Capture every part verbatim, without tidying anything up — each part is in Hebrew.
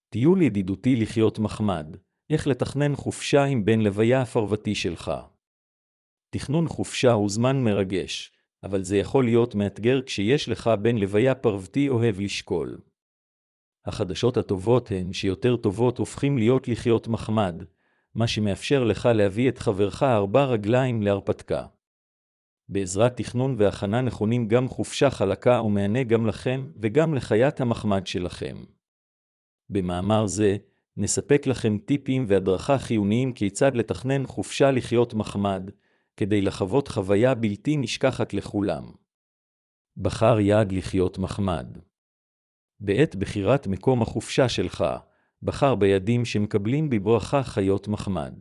טיול ידידותי לחיות מחמד, איך לתכנן חופשה עם בן לוויה הפרוותי שלך. תכנון חופשה הוא זמן מרגש, אבל זה יכול להיות מאתגר כשיש לך בן לוויה פרוותי אוהב לשקול. החדשות הטובות הן שיותר טובות הופכים להיות לחיות מחמד, מה שמאפשר לך להביא את חברך ארבע רגליים להרפתקה. בעזרת תכנון והכנה נכונים גם חופשה חלקה ומענה גם לכם וגם לחיית המחמד שלכם. במאמר זה, נספק לכם טיפים והדרכה חיוניים כיצד לתכנן חופשה לחיות מחמד, כדי לחוות חוויה בלתי נשכחת לכולם. בחר יעד לחיות מחמד. בעת בחירת מקום החופשה שלך, בחר ביעדים שמקבלים בברכה חיות מחמד.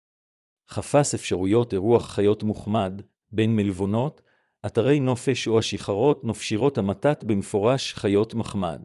חפש אפשרויות אירוח חיות מוחמד, בין מלבונות, אתרי נופש או השחרות נופשירות המתת במפורש חיות מחמד.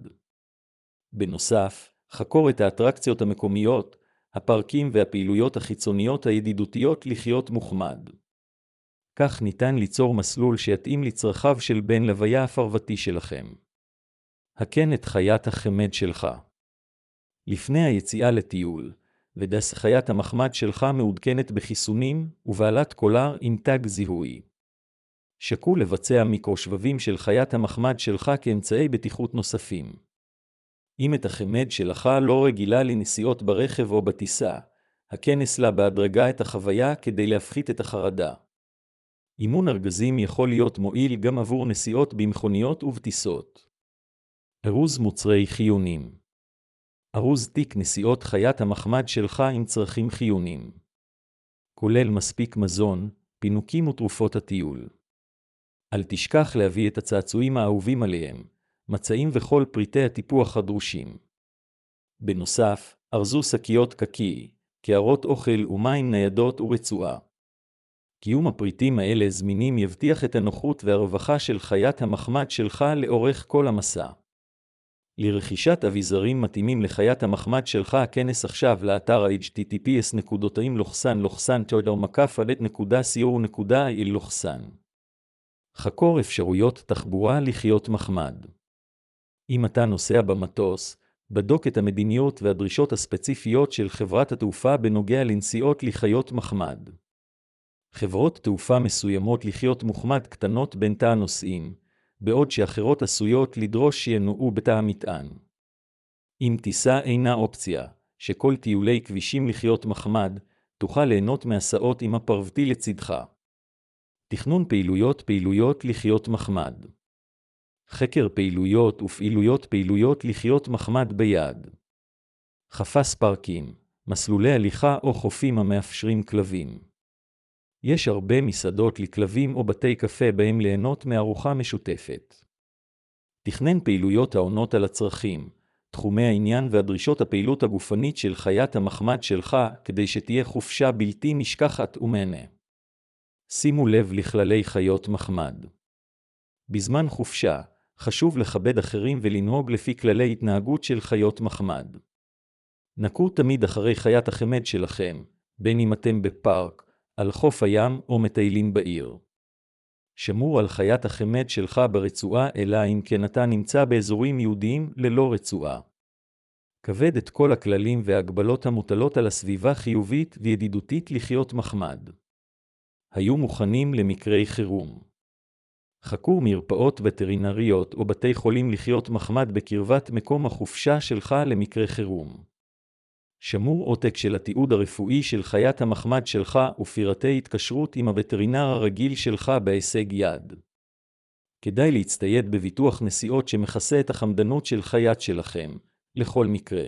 בנוסף, חקור את האטרקציות המקומיות, הפארקים והפעילויות החיצוניות הידידותיות לחיות מוחמד. כך ניתן ליצור מסלול שיתאים לצרכיו של בן לוויה הפרוותי שלכם. הקן את חיית החמד שלך. לפני היציאה לטיול, ודס חיית המחמד שלך מעודכנת בחיסונים ובעלת קולר עם תג זיהוי. שקול לבצע מיקרו-שבבים של חיית המחמד שלך כאמצעי בטיחות נוספים. אם את החמד שלך לא רגילה לנסיעות ברכב או בטיסה, הכנס לה בהדרגה את החוויה כדי להפחית את החרדה. אימון ארגזים יכול להיות מועיל גם עבור נסיעות במכוניות ובטיסות. ארוז מוצרי חיונים. ארוז תיק נסיעות חיית המחמד שלך עם צרכים חיוניים. כולל מספיק מזון, פינוקים ותרופות הטיול. אל תשכח להביא את הצעצועים האהובים עליהם, מצעים וכל פריטי הטיפוח הדרושים. בנוסף, ארזו שקיות קקי, קערות אוכל ומים ניידות ורצועה. קיום הפריטים האלה זמינים יבטיח את הנוחות והרווחה של חיית המחמד שלך לאורך כל המסע. לרכישת אביזרים מתאימים לחיית המחמד שלך כנס עכשיו לאתר אייץ' טי טי פי אס לוחסן לוחסן תודר מקף אלט נקודה סי או נקודה איי לוחסן. חקור אפשרויות תחבורה לחיות מחמד. אם אתה נוסע במטוס, בדוק את המדיניות והדרישות הספציפיות של חברת התעופה בנוגע לנסיעות לחיות מחמד. חברות תעופה מסוימות לחיות מחמד קטנות בין תא הנוסעים, בעוד שאחרות עשויות לדרוש שינועו בתא המטען. אם טיסה אינה אופציה, שכל טיולי כבישים לחיות מחמד, תוכל ליהנות מהסעות עם הפרוותי לצדך. תכנון פעילויות פעילויות לחיות מחמד. חקר פעילויות ופעילויות פעילויות לחיות מחמד ביעד. חפש פארקים, מסלולי הליכה או חופים המאפשרים כלבים. יש הרבה מסעדות לכלבים או בתי קפה בהם ליהנות מארוחה משותפת. תכנן פעילויות העונות על הצרכים, תחומי העניין והדרישות הפעילות הגופנית של חיית המחמד שלך כדי שתהיה חופשה בלתי נשכחת ומהנה. שימו לב לכללי חיות מחמד. בזמן חופשה, חשוב לכבד אחרים ולנהוג לפי כללי התנהגות של חיות מחמד. נקו תמיד אחרי חיית החמד שלכם, בין אם אתם בפארק, על חוף הים או מטיילים בעיר. שמור על חיית החמד שלך ברצועה אלא אם כן אתה נמצא באזורים יהודיים ללא רצועה. כבד את כל הכללים והגבלות המוטלות על הסביבה חיובית וידידותית לחיות מחמד. היו מוכנים למקרי חירום. חקור מרפאות וטרינריות או בתי חולים לחיות מחמד בקרבת מקום החופשה שלך למקרה חירום. שמור עותק של התיעוד הרפואי של חיית המחמד שלך ופירטי התקשרות עם הווטרינר הרגיל שלך בהישג יד. כדאי להצטייד בביטוח נסיעות שמכסה את החמדנות של חיית שלכם, לכל מקרה.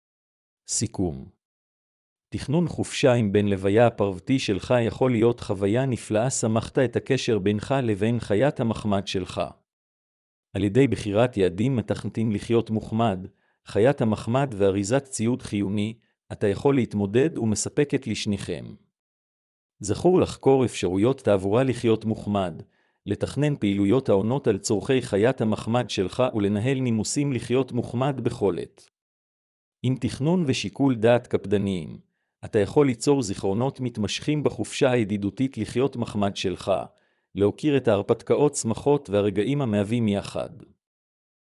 סיכום. תכנון חופשה עם בן לוויה הפרוותי שלך יכול להיות חוויה נפלאה. שמחת את הקשר בינך לבין חיית המחמד שלך. על ידי בחירת יעדים מתכנתים לחיות מוחמד, חיית המחמד ואריזת ציוד חיוני, אתה יכול להתמודד ומספקת לשניכם. זכור לחקור אפשרויות תעבורה לחיות מוחמד, לתכנן פעילויות העונות על צורכי חיית המחמד שלך ולנהל נימוסים לחיות מוחמד בכל עת. עם תכנון ושיקול דעת קפדניים, אתה יכול ליצור זיכרונות מתמשכים בחופשה הידידותית לחיות מחמד שלך, להוקיר את ההרפתקאות שמחות והרגעים המהווים יחד.